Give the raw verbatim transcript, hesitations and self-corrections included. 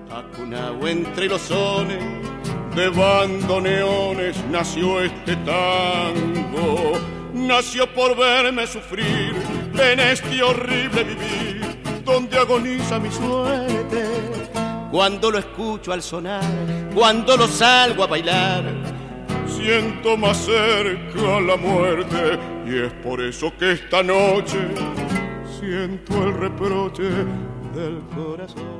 acunado entre los sones de bandoneones nació este tango. Nació por verme sufrir en este horrible vivir donde agoniza mi suerte. Cuando lo escucho al sonar, cuando lo salgo a bailar, siento más cerca la muerte. Y es por eso que esta noche siento el reproche del corazón.